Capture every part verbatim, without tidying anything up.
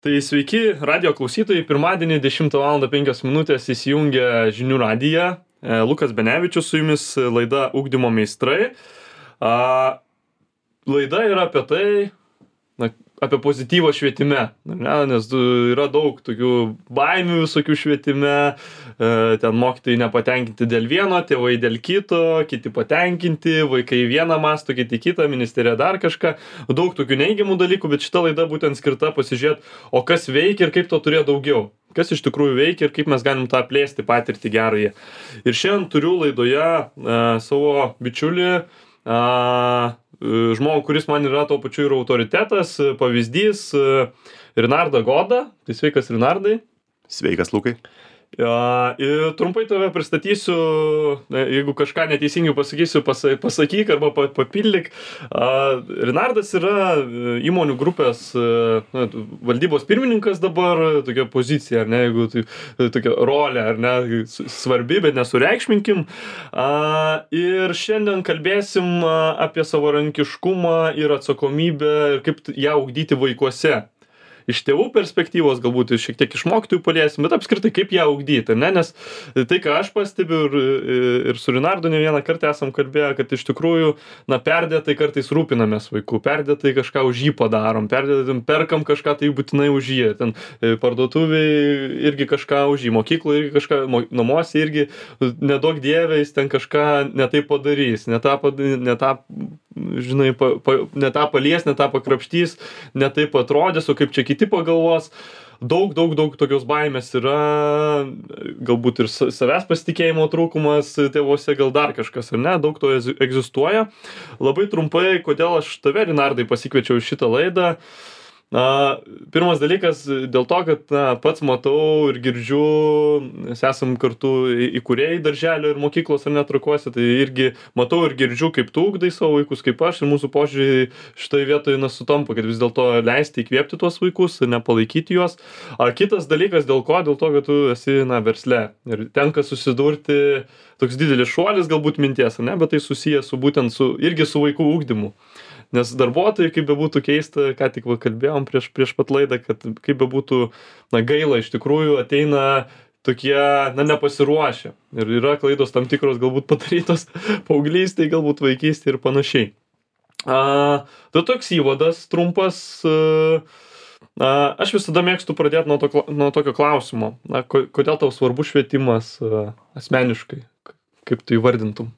Tai sveiki, radio klausytojai, pirmadienį dešimtą valandą penkios minutės įsijungia žinių radiją. E, Lukas Benevičius su jumis, laida Ugdymo meistrai. A, laida yra apie tai, na, apie pozityvą švietime, ne, nes yra daug tokių baimių visokių švietime, e, ten mokytojai nepatenkinti dėl vieno, tėvai dėl kito, kiti patenkinti, vaikai vieną mąsto, kiti kitą, ministerija dar kažką, daug tokių neigiamų dalykų, bet šita laida būtent skirta pasižiūrėti, o kas veikia ir kaip to turėjo daugiau, kas iš tikrųjų veikia ir kaip mes galim tą plėsti patirtį gerąją. Ir šiandien turiu laidoje e, savo bičiulį, a, žmogų, kuris man yra tuo pačiu ir autoritetas, pavyzdys, Rinardą Godą. Tai sveikas, Rinardai. Sveikas, Lukai. Ja, ir trumpai tave pristatysiu, jeigu kažką neteisingai pasakysiu, pasakyk arba papildyk. Rinardas yra įmonių grupės na, valdybos pirmininkas dabar, tokia pozicija, ar ne, jeigu tai tokia rolė, ar ne, svarbi, bet nesureikšminkim. Ir šiandien kalbėsim apie savarankiškumą ir atsakomybę ir kaip ją ugdyti vaikuose. Iš tėvų perspektyvos, galbūt šiek tiek iš mokytojų paliesim, bet apskritai kaip ją ugdyti, ne? Nes tai, ką aš pastebiu ir, ir su Rinardu ne vieną kartą esam kalbėję, kad iš tikrųjų, na, perdėtai kartais rūpinamės vaikų, perdėtai kažką už jį padarom, perdėtai perkam kažką tai būtinai už jį, ten parduotuviai irgi kažką už jį, mokykloje irgi kažką, namuose irgi nedaug dievė, jis ten kažką ne taip padarys, ne tą, ne tą žinai, pa, pa, ne tą palies, ne tą pakrapštys, ne taip atrodys, o kaip čia kiti pagalvos. Daug, daug, daug tokios baimės yra, galbūt ir savęs pasitikėjimo trūkumas tėvuose, gal dar kažkas, ar ne, daug to egzistuoja. Labai trumpai, kodėl aš tave, Rinardai, pasikviečiau į šitą laidą. Na, pirmas dalykas dėl to, kad na, pats matau ir girdžiu, mes esam kartu įkūrėjai darželio ir mokyklos ar netrakuose, tai irgi matau ir girdžiu, kaip tu ugdai savo vaikus, kaip aš, ir mūsų požiūrį šitoje vietoje nesutampa, kad vis dėlto leisti įkvėpti tuos vaikus ir nepalaikyti juos. A kitas dalykas dėl ko, dėl to, kad tu esi na, versle ir tenka susidurti toks didelis šuolis galbūt minties, ne, bet tai susijęs su būtent su, irgi su vaikų ugdymu. Nes darbuotojai, kaip bebūtų keista, ką tik va kalbėjom prieš, prieš pat laidą, kad kaip bebūtų na, gaila, iš tikrųjų ateina tokie, na, nepasiruošę. Ir yra klaidos tam tikros galbūt padarytos paauglystėje, galbūt vaikystėje ir panašiai. A, tai toks įvadas trumpas. A, aš visada mėgstu pradėti nuo, to, nuo tokio klausimo. Na, kodėl tau svarbu švietimas a, asmeniškai? Kaip tu įvardintum?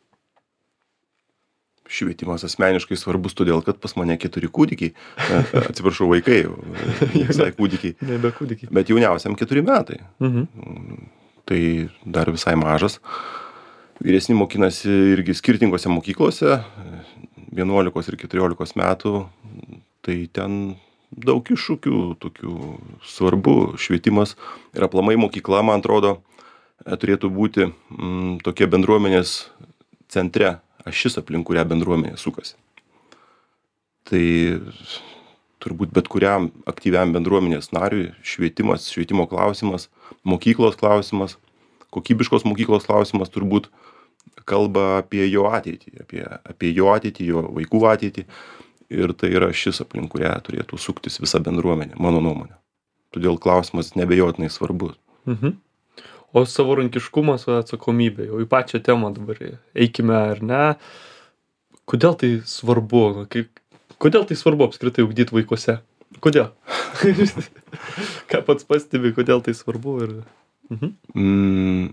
Švietimas asmeniškai svarbus todėl, kad pas mane keturi kūdikiai, atsiprašau, vaikai, visai kūdikiai, Nebe kūdikiai. Bet jauniausiam keturi metai. Mhm. Tai dar visai mažas. Vyresni mokinasi irgi skirtingose mokyklose, vienuolikos ir keturiolikos metų, tai ten daug iššūkių, tokių svarbu švietimas ir aplamai mokykla, man atrodo, turėtų būti m, tokie bendruomenės centre, ašis aplink kurią bendruomenė sukasi. Tai turbūt bet kuriam aktyviam bendruomenės nariui švietimas, švietimo klausimas, mokyklos klausimas, kokybiškos mokyklos klausimas turbūt kalba apie jo ateitį, apie, apie jo ateitį, jo vaikų ateitį. Ir tai yra šis aplink kurią turėtų suktis visa bendruomenė, mano nuomonė. Todėl klausimas nebejotinai svarbus. Mhm. O savarankiškumas, atsakomybė, jau į pačią temą dabar eikime, ar ne? Kodėl tai svarbu? Kaip, kodėl tai svarbu apskritai ugdyti vaikuose? Kodėl? Ką pats pastebi, kodėl tai svarbu? Ir... Mhm. Mm,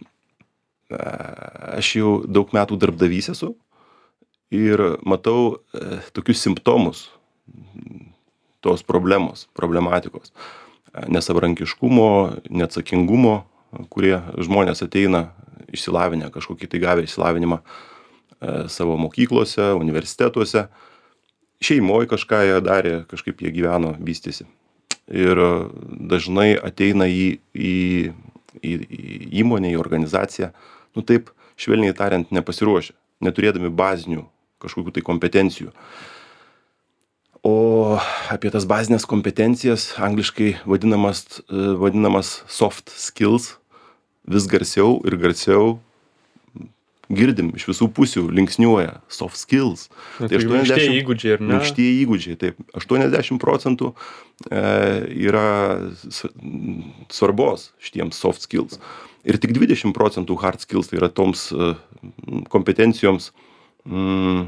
aš jau daug metų darbdavys esu ir matau e, tokius simptomus tos problemos, problematikos. Nesavarankiškumo, neatsakingumo, kurie žmonės ateina išsilavinę, kažkokį tai gavę išsilavinimą e, savo mokyklose, universitetuose, šeimoje kažką jie darė, kažkaip jie gyveno, vystėsi. Ir dažnai ateina į, į, į, į įmonę, į organizaciją, nu taip, švelniai tariant, nepasiruošę, neturėdami bazinių kažkokių tai kompetencijų. O apie tas bazinės kompetencijas, angliškai vadinamas, vadinamas soft skills, vis garsiau ir garsiau girdim iš visų pusių, linksniuoja soft skills. Na, tai minkštieji įgūdžiai, ar ne? Minkštieji įgūdžiai, taip. aštuoniasdešimt procentų e, yra svarbos šitiems soft skills. Ir tik dvidešimt procentų hard skills, tai yra toms e, kompetencijoms, mm,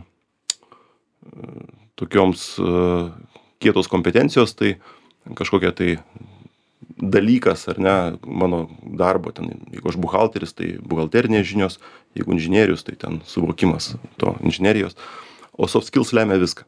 tokioms e, kietos kompetencijos, tai kažkokia tai dalykas, ar ne, mano darbo, ten, jeigu aš buhalteris, tai buhalterinės žinios, jeigu inžinierius, tai ten suvokimas to inžinerijos, o soft skills lemia viską.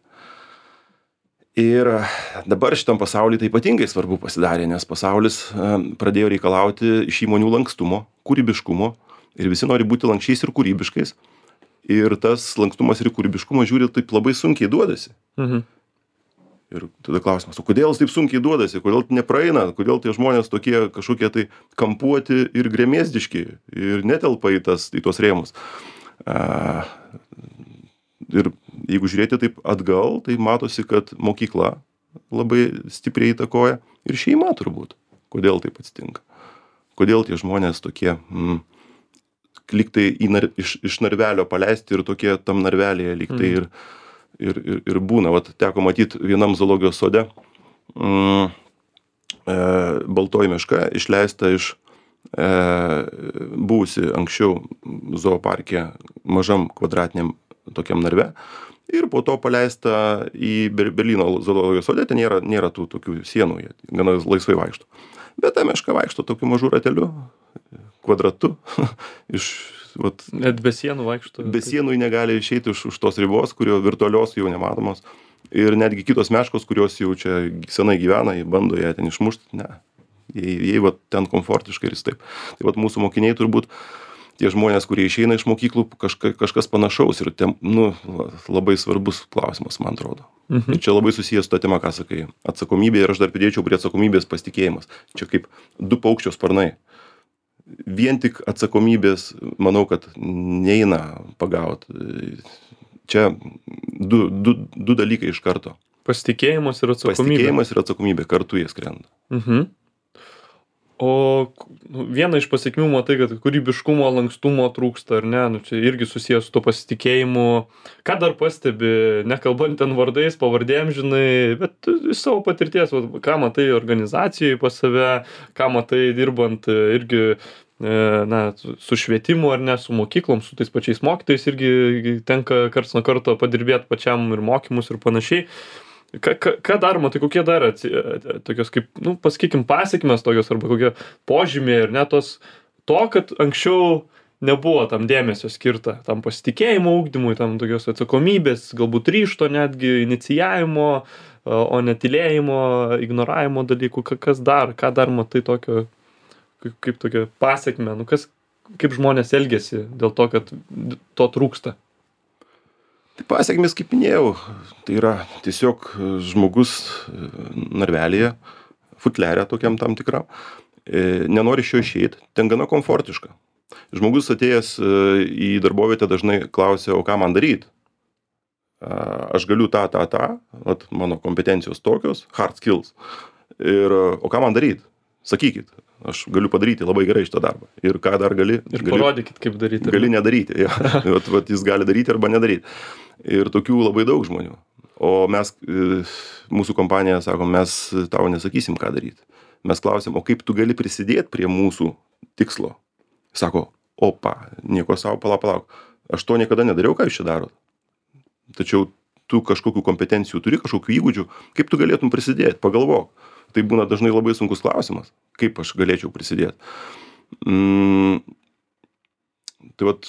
Ir dabar šitam pasaulyje tai ypatingai svarbu pasidarė, nes pasaulis pradėjo reikalauti iš įmonių lankstumo, kūrybiškumo ir visi nori būti lankščiais ir kūrybiškais. Ir tas lankstumas ir kūrybiškumas žiūri taip labai sunkiai duodasi. Mhm. Ir tada klausimas, o kodėl jis taip sunkiai duodasi, kodėl nepraeina, kodėl tie žmonės tokie kažkokie tai kampuoti ir gremėzdiški ir netelpa į, tas, į tos rėmus. A, ir jeigu žiūrėti taip atgal, tai matosi, kad mokykla labai stipriai įtakoja ir šeima turbūt. Kodėl taip atsitinka? Kodėl tie žmonės tokie mm, lygtai į nar, iš, iš narvelio paleisti ir tokie tam narvelėje lygtai mm. ir Ir, ir, ir būna, vat, teko matyti vienam zoologijos sode mm, e, baltoji meška išleista iš e, buvusi anksčiau zooparke mažam kvadratiniam tokiam narve ir po to paleista į Berlyno zoologijos sode, ten nėra, nėra tų tokių sienų, jie gana laisvai vaikšto. Bet ta meška vaikšto tokiu mažu rateliu, kvadratu iš Vat, net be sienų vaikšto. Be sienų negali išeiti už, už tos ribos, kurio virtualios jau nematomos. Ir netgi kitos meškos, kurios jau čia senai gyvena, jie bando ją ten išmušti. Ne. Jie, jie vat, ten komfortiškai ir taip. Tai vat mūsų mokiniai turbūt, tie žmonės, kurie išeina iš mokyklų, kažka, kažkas panašaus. Ir tem, nu, labai svarbus klausimas, man atrodo. Mhm. Ir čia labai susijęs su ta tema, ką sakai. Atsakomybė ir aš dar pridėčiau prie atsakomybės pasitikėjimas. Čia kaip du paukščio sparnai. Vien tik atsakomybės, manau, kad neina pagauti. Čia du, du, du dalykai iš karto. Pasitikėjimas ir atsakomybė. Pasitikėjimas ir atsakomybė, kartu jie skrenda. Mhm. O viena iš pasekmių matai, kad kūrybiškumo, lankstumo trūksta, ar ne? Nu, čia irgi susijęs su to pasitikėjimu. Ką dar pastebi, nekalbant ten vardais, pavardėm, žinai, bet iš savo patirties, ką matai organizacijai pas save, ką matai dirbant irgi na, su švietimu ar ne, su mokyklom, su tais pačiais mokytojais irgi tenka karts nuo karto padirbėti pačiam ir mokymus ir panašiai. Ką, ką, ką dar matai, kokie dar atsi, tokios kaip, nu, pasakykim, pasekmės tokios arba kokie požymiai ir net tos to, kad anksčiau nebuvo tam dėmesio skirta, tam pasitikėjimo ugdymui, tam tokios atsakomybės, galbūt ryžto netgi, inicijavimo, o netylėjimo, ignoravimo dalykų. Kas dar, ką dar matai tokio, kaip, kaip tokia pasekmė, nu, kas, kaip žmonės elgiasi dėl to, kad to trūksta? Tai pasiekmės, kaip minėjau, tai yra tiesiog žmogus narvelėje, futlerė tokiam tam tikram, nenori iš jo išeiti, ten gana komfortiška. Žmogus atėjęs į darbovietę dažnai klausia, o ką man daryti? Aš galiu tą, tą, tą, at mano kompetencijos tokios, hard skills. Ir o ką man daryti? Sakykit, aš galiu padaryti labai gerai šitą darbą. Ir ką dar gali? Ir gali, parodykit, kaip daryti. Gali nedaryti. Ja. vat, vat, jis gali daryti arba nedaryti. Ir tokių labai daug žmonių. O mes, mūsų kompanija, sakom, mes tau nesakysim, ką daryti. Mes klausim, o kaip tu gali prisidėti prie mūsų tikslo? Sako, opa, nieko savo, palauk, palauk. Aš to niekada nedariau, ką jūs čia darot. Tačiau tu kažkokių kompetencijų turi, kažkokių įgūdžių, kaip tu galėtum prisidėti, pagalvok. Tai būna dažnai labai sunkus klausimas, kaip aš galėčiau prisidėti. Mm, tai vat,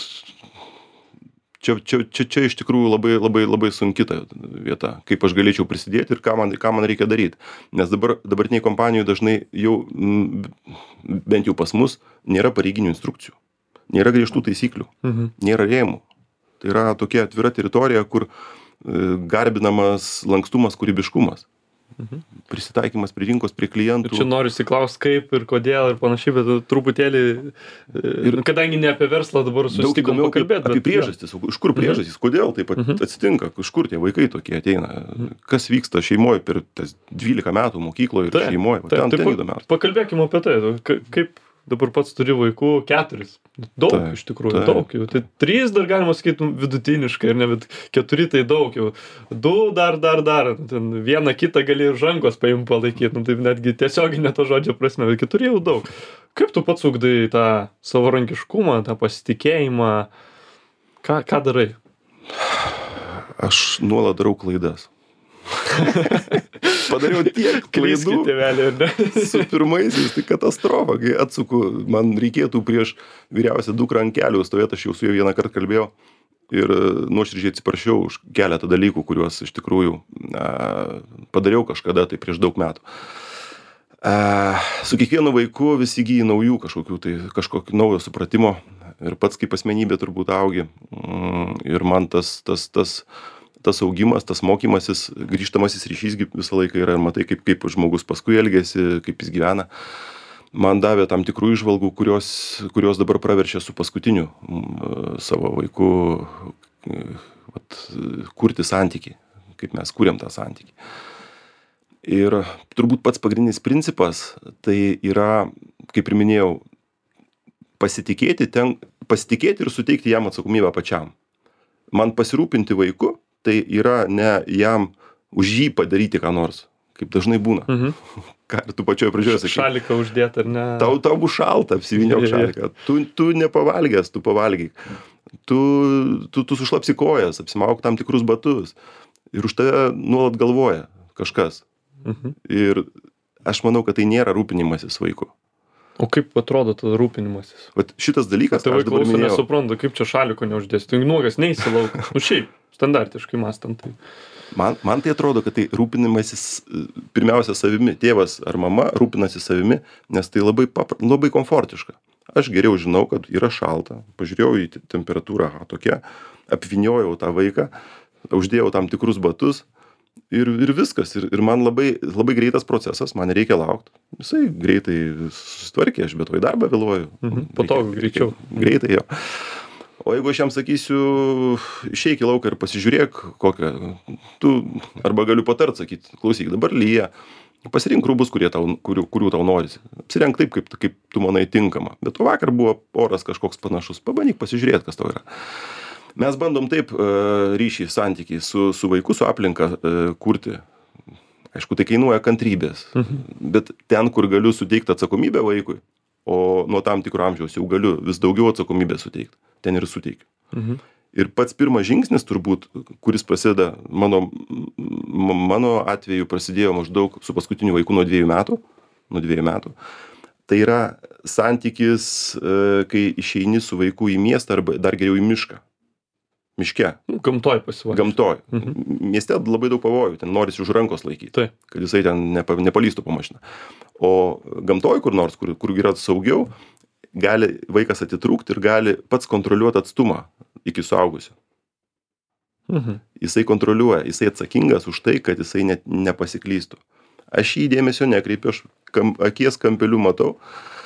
čia, čia, čia, čia iš tikrųjų labai, labai, labai sunki ta vieta, kaip aš galėčiau prisidėti ir ką man, ką man reikia daryti. Nes dabar, dabartiniai kompanijų dažnai jau, bent jau pas mus, nėra pareiginių instrukcijų, nėra griežtų taisyklių, mhm. nėra rėmų. Tai yra tokia atvira teritorija, kur garbinamas lankstumas, kūrybiškumas. Mhm. Prisitaikymas prie rinkos, prie klientų. Ir čia noriu įsiklausti kaip ir kodėl ir panašiai, bet truputėlį, ir kadangi ne apie verslą dabar susitikom pakalbėti. Apie priežastis, ja. Iš kur priežastis, kodėl taip mhm. atsitinka, iš kur tie vaikai tokie ateina, mhm. kas vyksta šeimoje per tas dvylika metų mokykloje ir tai, šeimoje. Tai, ten, tai ten įdomiausia. Pakalbėkime apie tai, kaip, dabar pats turi vaikų keturis. Daug, Taip, iš tikrųjų, taip. daug jau. Tai trys dar galima sakyti nu, vidutiniškai, ir ne, bet keturi tai daug jau. Du dar, dar, dar. Ten vieną kitą gali ir žangos paimti palaikyti, nu, tai netgi tiesioginė to žodžio prasme, bet keturi jau daug. Kaip tu pats ugdai tą savarankiškumą, tą pasitikėjimą? Ką, ką darai? Aš nuolat darau klaidas. Padariau tiek klaidų. Tėvelį, ar ne? Su pirmaisiais, tai katastrofa, kai atsuku, man reikėtų prieš vyriausią dukrą ant kelių stovėti, aš jau su juo vieną kartą kalbėjau ir nuoširdžiai atsiprašiau už keletą dalykų, kuriuos iš tikrųjų a, padariau kažkada, tai prieš daug metų. A, su kiekvienu vaiku vis įgyji naujų kažkokių, tai kažkokio naujo supratimo ir pats kaip asmenybė turbūt augi. Ir man tas, tas, tas, tas augimas, tas mokymasis, grįžtamasis ryšys visą laiką yra ir matai, kaip, kaip žmogus paskui elgiasi, kaip jis gyvena. Man davė tam tikrų įžvalgų, kurios, kurios dabar praverčia su paskutiniu savo vaiku vat, kurti santykį, kaip mes kūrėm tą santykį. Ir turbūt pats pagrindinis principas tai yra, kaip ir minėjau, pasitikėti, ten, pasitikėti ir suteikti jam atsakomybę pačiam. Man pasirūpinti vaiku, tai yra ne jam už jį padaryti ką nors, kaip dažnai būna. Mhm. Ką ir tu pačioje pradžioje sakai. Šaliką uždėti, ar ne? Tau, tau bus šalta, apsivyniok šaliką. Tu, tu nepavalgęs, tu pavalgyk. Tu, tu, tu sušlapsi kojas, apsimauk tam tikrus batus. Ir už tave nuolat galvoja kažkas. Mhm. Ir aš manau, kad tai nėra rūpinimasis vaiku. O kaip atrodo tada rūpinimasis? Vat šitas dalykas, ką Tėvai aš dabar klauso minėjau. nesupranta, kaip čia šaliko neuždėsi. Tu nuogas neįsilauk. Nu šiaip, standartiškai mąstant. Tai. Man, man tai atrodo, kad tai rūpinimasis pirmiausia savimi. Tėvas ar mama rūpinasi savimi, nes tai labai, papra, labai komfortiška. Aš geriau žinau, kad yra šalta. Pažiūrėjau į temperatūrą aha, tokia, apvyniojau tą vaiką, uždėjau tam tikrus batus ir, ir viskas. Ir, ir man labai, labai greitas procesas, man reikia laukti. Visai greitai susitvarkė, aš be to į darbą vėluoju. Mhm, patogu, greičiau. Greitai jo. O jeigu aš jam sakysiu, išeik į lauką ir pasižiūrėk kokią, tu arba galiu patart sakyti, klausyk, dabar lyja, pasirink rūbus, kurie tau, kurių, kurių tau norisi. Apsirenk taip, kaip, kaip tu manai tinkama. Bet vakar buvo oras kažkoks panašus, pabandyk pasižiūrėti, kas tau yra. Mes bandom taip ryšį, santykį su, su vaiku, su aplinka kurti. Aišku, tai kainuoja kantrybės, mhm. bet ten, kur galiu suteikti atsakomybę vaikui, o nuo tam tikro amžiaus jau galiu vis daugiau atsakomybės suteikti, ten ir suteikiu. Mhm. Ir pats pirmas žingsnis turbūt, kuris prasideda, mano, mano atveju prasidėjo maždaug su paskutiniu vaiku nuo dviejų metų, nuo dviejų metų. Tai yra santykis, kai išeini su vaiku į miestą arba dar geriau į mišką. Miške. Gamtoj pasivaikščioti. Gamtoj. Mhm. Mieste labai daug pavojų, ten norisi už rankos laikyti, tai. Kad jisai ten nepa, nepalystų po mašiną. O gamtoj kur nors, kur, kur yra saugiau, gali vaikas atitrūkti ir gali pats kontroliuoti atstumą iki suaugusio. Mhm. Jisai kontroliuoja, jisai atsakingas už tai, kad jisai net nepasiklystų. Aš jį dėmesio nekreipiu, aš kam, akies kampeliu matau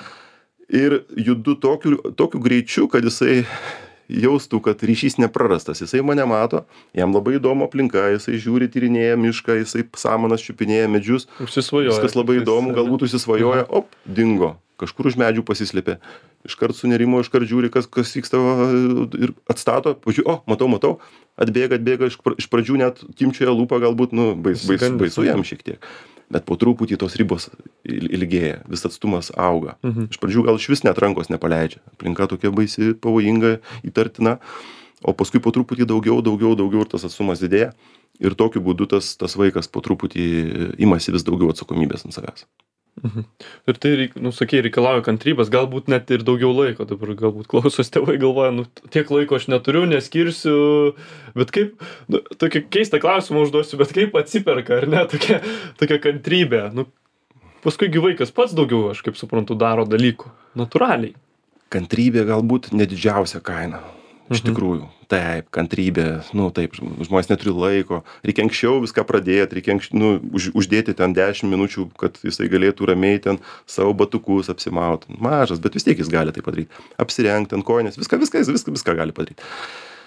ir judu tokiu, tokiu greičiu, kad jisai jaustų, kad ryšys neprarastas. Jisai mane mato, jam labai įdomu aplinka, jisai žiūri, tyrinėja mišką, jisai samanas čiupinėja medžius. Užsisvajoja. Viskas labai įdomu, galbūt užsisvajoja, op, dingo. Kažkur už medžių pasislėpė. Iškart sunerimo, iškart žiūri, kas, kas vyksta ir atstato. Pažiūrė, o, matau, matau, atbėga, atbėga, iš pradžių net timčioja lūpą, galbūt, nu, bais, bais, baisu jam šiek tiek. Bet po truputį tos ribos ilgėja, vis atstumas auga. Mhm. Iš pradžių gal iš vis net rankos nepaleidžia. Aplinka tokia baisi, pavojinga, įtartina. O paskui po truputį daugiau, daugiau, daugiau ir tas atstumas didėja. Ir tokiu būdu tas, tas vaikas po truputį imasi vis daugiau atsakomybės ant savęs. Mhm. Ir tai, nu, sakei, reikalauja kantrybės, galbūt net ir daugiau laiko. Dabar galbūt klausos tėvai galvoja, nu, tiek laiko aš neturiu, neskirsiu. Bet kaip, nu, tokį keistą klausimą užduosiu, bet kaip atsiperka, ar ne, tokia, tokia kantrybė. Nu, paskui gi vaikas pats daugiau, aš kaip suprantu, daro dalykų. Natūraliai. Kantrybė galbūt nedidžiausia kaina. Iš Mhm. tikrųjų. Taip, kantrybė, nu taip, žmonės neturi laiko. Reikia anksčiau viską pradėti, reikia anksčiau, nu, už, uždėti ten dešimt minučių, kad jisai galėtų ramiai ten savo batukus apsimauti. Mažas, bet vis tiek jis gali tai padaryti. Apsirengti ant kojinės, viską, viską, viską, viską gali padaryti.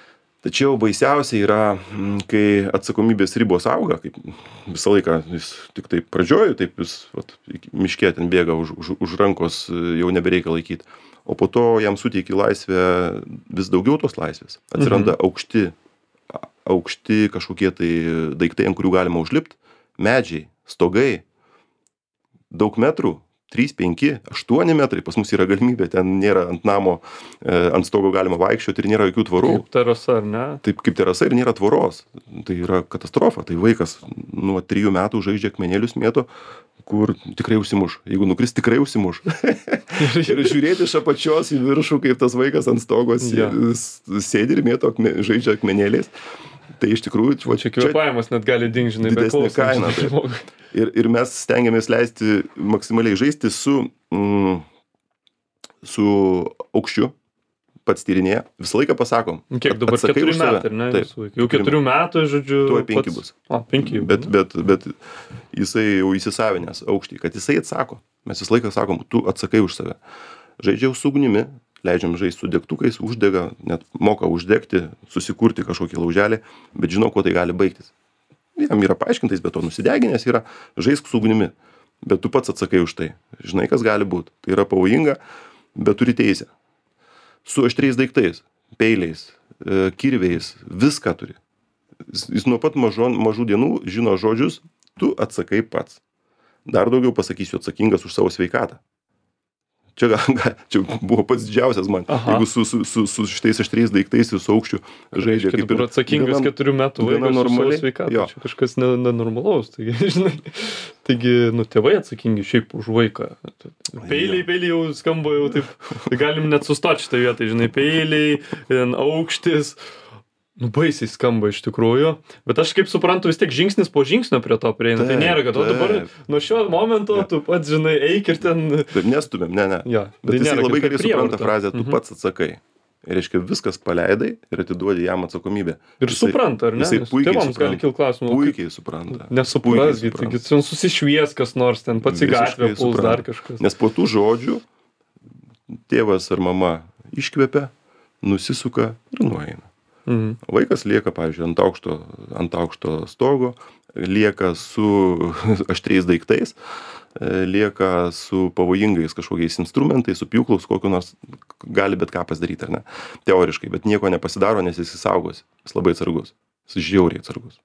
Tačiau baisiausia yra, kai atsakomybės ribos auga, kaip visą laiką jis tik taip pradžioj, taip jis vat, miške ten bėga už, už, už rankos, jau nebereikia laikyti. O po to jam suteiki laisvę, vis daugiau tos laisvės. Atsiranda mhm. aukšti, aukšti kažkokie tai daiktai, ant kurių galima užlipti, medžiai, stogai, daug metrų. trys, penki, aštuoni metrai, pas mus yra galimybė, ten nėra ant namo, e, ant stogo galima vaikščioti ir nėra jokių tvorų. Kaip terasa, ar ne? Taip, kaip terasa ir nėra tvoros. Tai yra katastrofa. Tai vaikas nuo trijų metų žaidžia akmenėlius mėto, kur tikrai užsimuš. Jeigu nukris, tikrai užsimuš. Ir žiūrėti iš apačios į viršų, kaip tas vaikas ant stogos ja. sėdi ir mėto, akme, žaidžia akmenėliais. Tai iš tikrųjų, va, čia kvėpavimas net gali dingti, žinai, didesnė kaina. Tai. Ir, ir mes stengiamės leisti maksimaliai žaisti su, mm, su aukščiu, pats tyrinėja. Visą laiką pasakom. Kiek dabar keturių metų, ar ne? Taip, jau keturių metų, žodžiu. Tuoj penki pats... bus. O, penki jau. Bet, bet, bet jisai jau įsisavinęs aukštį, kad jisai atsako. Mes visą laiką sakom, tu atsakai už save. Žaidžiau su ugnimi, leidžiam žaisti su degtukais, uždega, net moka uždegti, susikurti kažkokį lauželį, bet žinau, kuo tai gali baigtis. Jam yra paaiškintais, bet to nusideginės yra, žaisk su ugnimi, bet tu pats atsakai už tai. Žinai, kas gali būti. Tai yra pavojinga, bet turi teisę. Su aštriais daiktais, peiliais, kirviais, viską turi. Jis nuo pat mažo, mažų dienų žino žodžius, tu atsakai pats. Dar daugiau pasakysiu, atsakingas už savo sveikatą. Čia, gal, čia buvo pats didžiausias man. Aha. Jeigu su, su, su, su šitais aštriais daiktais ir su aukščiu žaidžia. Kaip ir atsakingas gana, keturių metų vaikas su savo sveikatą. Čia kažkas nenormalaus. Ne taigi, žinai, taigi, nu, tėvai atsakingi šiaip už vaiką. Peiliai, peiliai jau skamba jau taip. Tai galim net sustoti šitą vietą, žinai, peiliai, aukštis. Nu, baisiai skamba iš tikrųjų, bet aš kaip suprantu, vis tiek žingsnis po žingsnio prie to prieina. Tai nėra, kad o dabar nuo šio momento tu pats, žinai, eik ir ten... Taip, nestumėm, ne, ne. Ja, bet tai jis labai gerai prievarta. Supranta frazę, tu mhm. pats atsakai. Ir reiškia, viskas paleidai ir atiduodi jam atsakomybę. Ir jisai, supranta, ar ne? Jisai puikiai tėvams gali kilti klausimų. Puikiai supranta. Nesupras, taigi ten susišvies kas nors, ten pats į gatvę puls dar kažkas. Nes po tų žodžių tėvas ar mama iškvepia, nusisuka ir nueina. Mhm. Vaikas lieka, pavyzdžiui, ant aukšto, ant aukšto stogo, lieka su aštriais daiktais, lieka su pavojingais kažkokiais instrumentais, su pjūklaus, kokiu nors gali bet ką pasidaryti, ar ne? Teoriškai, bet nieko nepasidaro, nes jis įsaugos. Jis labai atsargus. Jis žiauriai atsargus.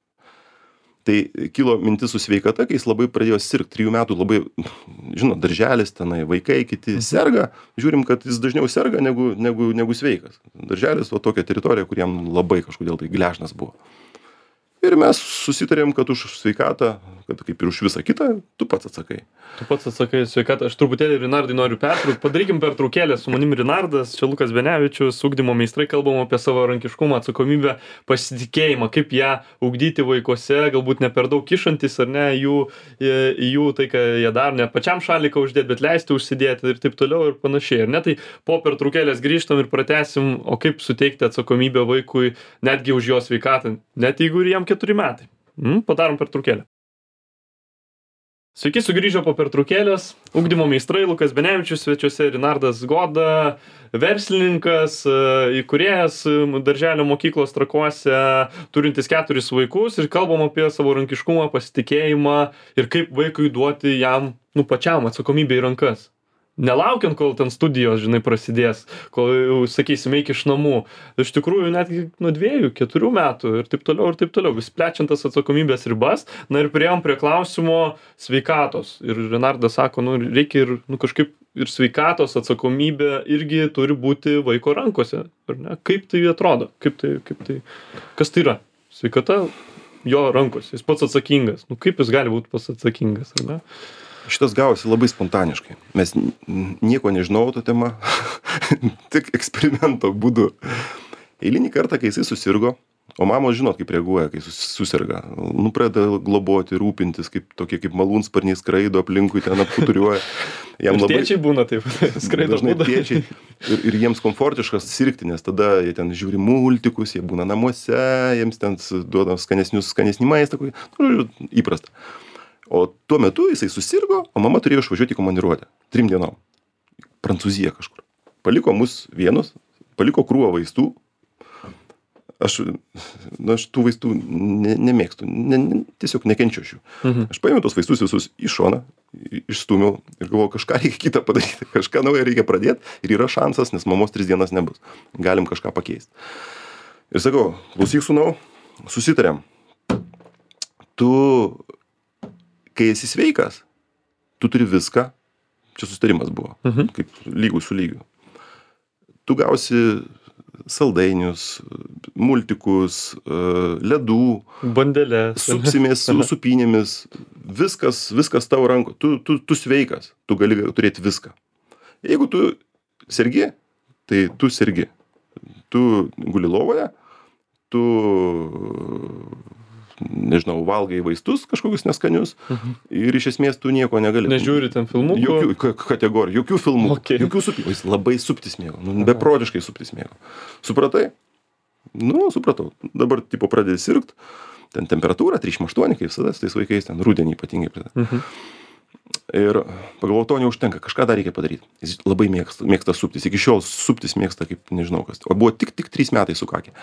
Tai kilo mintis su sveikata, kai jis labai pradėjo sirgti. Trijų metų labai, žinot, darželis tenai, vaikai kiti serga. Žiūrim, kad jis dažniau serga negu, negu, negu sveikas. Darželis, o tokia teritorija, kur jam labai kažkodėl tai gležnas buvo. Ir mes susitarėm, kad už sveikatą, kad kaip ir už visą kitą, tu pats atsakai. Tu pats atsakai sveikatą. Aš truputėlį Rinardai noriu pertraukti. Padarykim pertraukėlę su manim Rinardas, čia Lukas Benevičius, ugdymo meistrai, kalbam apie savarankiškumą, atsakomybę, pasitikėjimą, kaip ją ugdyti vaikuose, galbūt ne per daug kišantis ar ne, jų, jų tai, ką jie dar, ne pačiam šaliką uždėti, bet leisti užsidėti ir taip toliau ir panašiai. Ar ne? Tai po pertraukėlės grįžtam ir pratęsim, o kaip suteikti atsakomybę vaikui netgi už jo sveikatą, net jeigu ir jam keturi metai. Mm, padarom pertraukėlę. Sveiki, sugrįžę po pertraukėlės. Ugdymo meistrai Lukas Benevičius, svečiuose Rinardas Goda, verslininkas, įkūrėjas darželio mokyklos Trakuose, turintis keturis vaikus ir kalbam apie savarankiškumą, pasitikėjimą ir kaip vaikui duoti jam, nu, pačiam atsakomybę į rankas. Nelaukiant, kol ten studijos, žinai, prasidės, kol jau, sakysim, eik iš namų. Iš tikrųjų, netgi nuo dviejų, keturių metų ir taip toliau, ir taip toliau. Vis plečiantas atsakomybės ribas. Na ir priėjom prie klausimo sveikatos. Ir Rinardas sako, nu, reikia ir, nu, kažkaip ir sveikatos atsakomybė irgi turi būti vaiko rankose. Ar ne? Kaip tai atrodo? Kaip tai, kaip tai, kas tai yra? Sveikata jo rankose. Jis pats atsakingas. Nu, kaip jis gali būti pats atsakingas, ar ne? Šitas gavosi labai spontaniškai. Mes nieko nežinau tą temą, tik eksperimento būdu. Eilinį kartą, kai jisai susirgo, o mamos žinot, kaip reaguoja, kai susirga. Nu, pradeda globoti, rūpintis, kaip tokie kaip malūnsparniai skraido aplinkui, ten apkuturiuoja. Jam ir labai... tėčiai būna taip, skraido. Dažnai tėčiai. Ir, ir jiems komfortiškas sirgti, nes tada jie ten žiūri multikus, jie būna namuose, jiems ten duoda skanesnius, skanesnį maistą, nu, įprasta. O tuo metu jisai susirgo, o mama turėjo išvažiuoti į komandiruotę. Trim dienom. Prancūzija kažkur. Paliko mus vienus, paliko krūvą vaistų, aš, nu, aš tų vaistų ne, nemėgstu, ne, ne, tiesiog nekenčiu aš jų. Mhm. Aš paėmiau tos vaistus visus į šoną, išstūmiau ir galvoju, kažką reikia kitą padaryti, kažką naują reikia pradėti ir yra šansas, nes mamos tris dienas nebus. Galim kažką pakeisti. Ir sakau, klausyk sūnau, susitarėm. Tu, kai esi sveikas, tu turi viską, čia susitarimas buvo, Mhm. kaip lygų su lygiu. Tu gausi saldainius, multikus, ledų, Bandelės. supsimės su supinėmis, viskas, viskas tavo ranko. Tu, tu, tu sveikas, tu gali turėti viską. Jeigu tu sergi, tai tu sergi. Tu guli lovoje, tu, nežinau, valgai vaistus kažkokius neskanius Mhm. ir iš esmės tu nieko negali. Nežiūri ten filmukų. Jokių ka- kategorijų, jokių filmų, Okay. jokių supimų. Jis labai suptis mėgo, nu, beprotiškai suptis mėgo. Supratai? Nu, supratau. Dabar, tipo, pradedi sirgt, ten temperatūra trisdešimt aštuoni, kaip visada, su tais vaikais, ten rudenį ypatingai. Mhm. Ir pagalvojau, to neužtenka, kažką dar reikia padaryti. Jis labai mėgsta, mėgsta suptis, iki šiol suptis mėgsta kaip nežinau kas. O buvo tik, tik trys metai sukakė.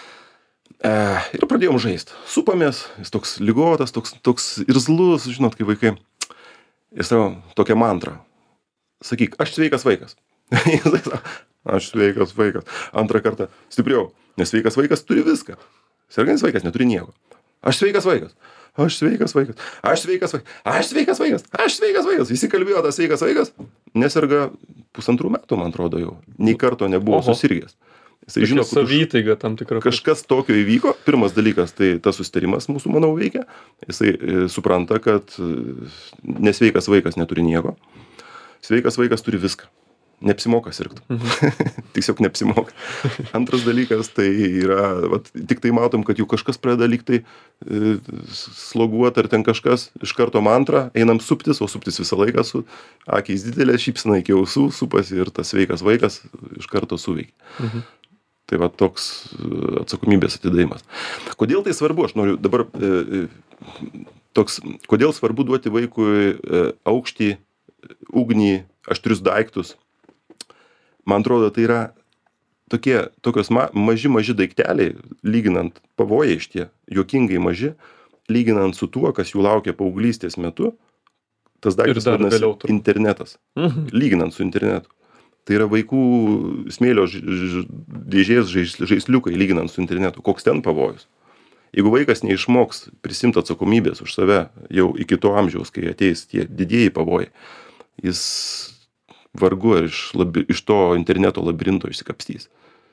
E, ir pradėjom žaisti. Supamės, jis toks ligotas, toks, toks irzlus, žinot, kaip vaikai. Jis savo tokią mantrą. Sakyk, aš sveikas vaikas. Jisai sako, aš sveikas vaikas. Antrą kartą stipriau, nes sveikas vaikas turi viską. Sergantis vaikas neturi nieko. Aš sveikas vaikas. Aš sveikas vaikas. Aš sveikas vaikas. Aš sveikas vaikas. Aš sveikas vaikas. Visi kalbėjo, tas sveikas vaikas neserga pusantrų metų, man atrodo jau. Nei karto nebuvo Oho. susirgęs. Jisai žino, kad už- Savytaiga tam tikra. kažkas tokio įvyko. Pirmas dalykas, tai tas susitarimas mūsų, manau, veikia. Jisai e, supranta, kad e, nesveikas vaikas neturi nieko. Sveikas vaikas turi viską. Neapsimoka sirgti. Mhm. Tiesiog neapsimoka. Antras dalykas, tai yra, vat, tik tai matom, kad jau kažkas pradeda lyg tai e, sloguoti ar ten kažkas, iš karto mantra, einam suptis, o suptis visą laiką su akiais didelė, šypsena iki ausų, supasi ir tas sveikas vaikas iš karto suveikia. Mhm. Tai va toks e, atsakomybės atidavimas. Kodėl tai svarbu? Aš noriu dabar e, e, toks, kodėl svarbu duoti vaikui e, aukštį, ugnį, aštrius daiktus. Man atrodo, tai yra tokie, tokios ma, maži, maži daikteliai, lyginant pavojai šitie, juokingai maži, lyginant su tuo, kas jų laukia paauglystės metu, tas daiktas dar vadinasi vėliau turbūt. internetas. Mhm. Lyginant su internetu. Tai yra vaikų smėlio ž- ž- dėžės žais, žaisliukai, lyginant su internetu. Koks ten pavojus? Jeigu vaikas neišmoks prisimti atsakomybės už save jau iki to amžiaus, kai ateis tie didieji pavojai, jis vargu ar iš, labi, iš to interneto labirinto išsikapstys.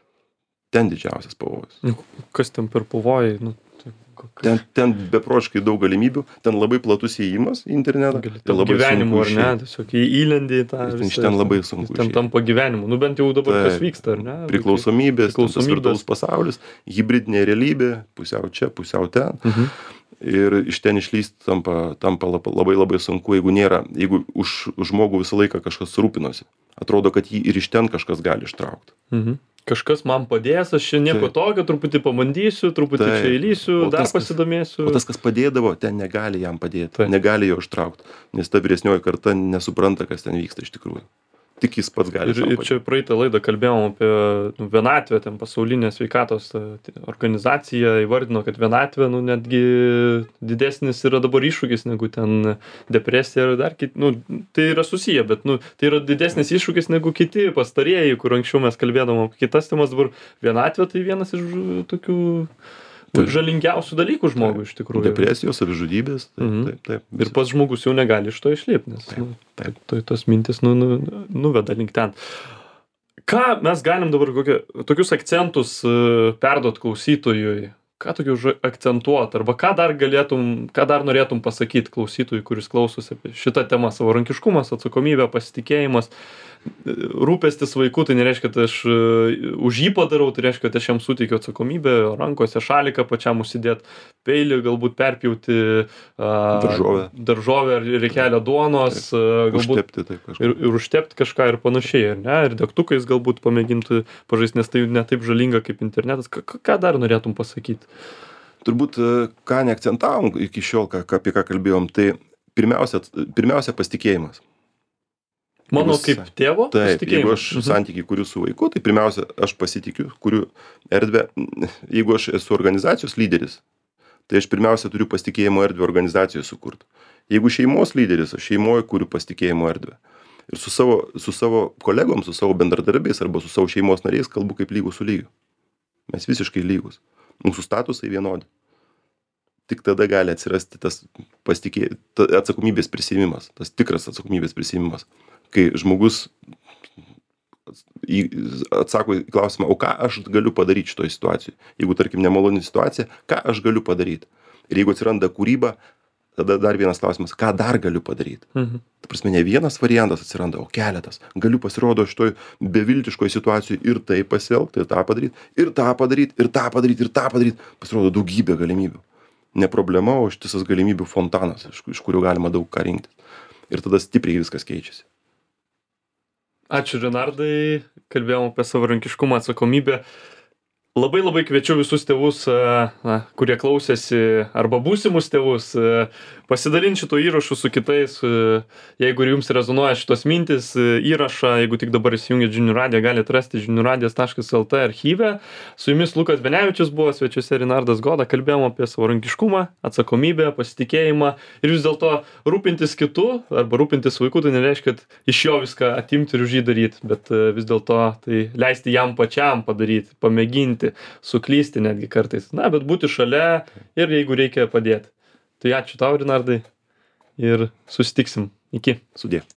Ten didžiausias pavojus. Nu, kas ten per pavojai? Nu, tai kokia- Ten, ten beprotiškai daug galimybių, ten labai platus įėjimas į internetą. Gali ir tam labai gyvenimu, sunku ar ne? išeit. Tiesiog į- įlendi į tą. Ir ten visą- iš ten labai sunku Ten išeit. tampa gyvenimu. Nu bent jau dabar kas Taip. vyksta, ar ne? Priklausomybės, ten tas Priklausomybės. virtualus pasaulis, hibridinė realybė, pusiau čia, pusiau ten. Mhm. Ir iš ten išlyst tampa, tampa lab- labai labai sunku, jeigu nėra, jeigu už, už žmogų visą laiką kažkas rūpinosi. Atrodo, kad jį ir iš ten kažkas gali ištraukti. Mhm. Kažkas man padės, aš čia nieko Taip. tokio, truputį pabandysiu, truputį Taip. čia įlysiu, O dar tas, kas- pasidomėsiu. O tas, kas padėdavo, ten negali jam padėti, Taip. negali jo ištraukti, nes ta vyresnioji karta nesupranta, kas ten vyksta iš tikrųjų. Tik jis pats gali. Ir, sau ir padėti. čia praeitą laidą kalbėjom apie nu, vienatvę, ten pasaulinė sveikatos ta, t- organizacija įvardino, kad vienatvė, nu, netgi didesnis yra dabar iššūkis negu ten depresija ir dar kiti, nu, tai yra susiję, bet, nu, tai yra didesnis iššūkis negu kiti pastarieji, kur anksčiau mes kalbėdavom apie kitas temas, dabar vienatvė tai vienas iš žu- tokių Taip. žalingiausių dalykų žmogui iš tikrųjų. Depresijos, savižudybės, taip, Mhm. taip, taip. Ir pats žmogus jau negali iš to išlipti, nes Taip, nu, taip. tai tos mintis nu, nu, nuveda link ten. Ką mes galim dabar kokie, tokius akcentus uh, perduot klausytojui? Ką tokius akcentuot? Arba ką dar galėtum, ką dar norėtum pasakyti klausytojui, kuris klausosi apie šitą temą? Savarankiškumas, atsakomybė, pasitikėjimas. Rūpestis vaikų, tai nereiškia, kad aš uh, už jį padarau, tai reiškia, kad aš jam suteikiu atsakomybę, rankose šaliką pačiam užsidėti, peilį galbūt perpjauti, uh, Daržovę. daržovę ar reikelę duonos, uh, galbūt Užtepti taip kažką. ir, ir užtepti kažką ir panašiai, ar ne? Ir degtukais galbūt pamėginti pažaisti, nes tai ne taip žalinga kaip internetas. Ką, ką dar norėtum pasakyti? Turbūt, e, ką neakcentavom iki šiol, ką, ką- apie ką kalbėjom, tai pirmiausia, pirmiausia pasitikėjimas. Mano Jeigu kaip tėvo Taip, jeigu pasitikėjimas. aš Mhm. santykį kuriu su vaiku, tai pirmiausia, aš pasitikiu, kuriu erdvę. Jeigu aš esu organizacijos lyderis, tai aš pirmiausia turiu pasitikėjimo erdvę organizacijoje sukurti. Jeigu šeimos lyderis, aš šeimoje kuriu pasitikėjimo erdvę. Ir su savo, su savo kolegom, su savo bendradarbiais arba su savo šeimos nariais kalbu kaip lygus su lygiu. Mes visiškai lygus. Mūsų statusai vienodi. Tik tada gali atsirasti tas pasitikė, ta atsakomybės prisėmimas, tas tikras atsakomybės prisėmimas. Kai žmogus į, atsako į klausimą, o ką aš galiu padaryti šitoje situacijoje. Jeigu, tarkim, nemaloni situacija, ką aš galiu padaryti. Ir jeigu atsiranda kūryba, tada dar vienas klausimas, ką dar galiu padaryti. Mhm. Ta prasme, ne vienas variantas atsiranda, o keletas. Galiu pasirodo šitoj beviltiškoje situacijoje ir tai pasielgti, ir tą padaryti, ir tą padaryti, ir tą padaryti, ir tą padaryti. Pasirodo daugybė galimybių. Ne problema, o ištisas galimybių fontanas, iš, iš kurių galima daug ką rinktis. Ir tada stipriai viskas keičiasi. Ačiū, Renardai. Kalbėjom apie savarankiškumą, atsakomybę. Labai labai kviečiu visus tėvus, na, kurie klausėsi, arba būsimus tėvus, pasidalinti šito įrašu su kitais. Jeigu ir jums rezonuoja šitos mintis, įrašą, jeigu tik dabar įsijungėt Žinių radiją, galite rasti žinių radijas taškas el tė archyve. Su jumis Lukas Benevičius buvo, svečiuose Renardas Goda. Kalbėjom apie savarankiškumą, atsakomybę, pasitikėjimą. Ir vis dėlto rūpintis kitu arba rūpintis vaiku, tai nereiškia, kad iš jo viską atimti ir už jį daryti, bet vis dėlto tai leisti jam pačiam padaryti, pamėginti, suklysti netgi kartais. Na, bet būti šalia ir jeigu reikia padėti. Tai ačiū tau, Renardai, ir susitiksim. Iki. Sudie.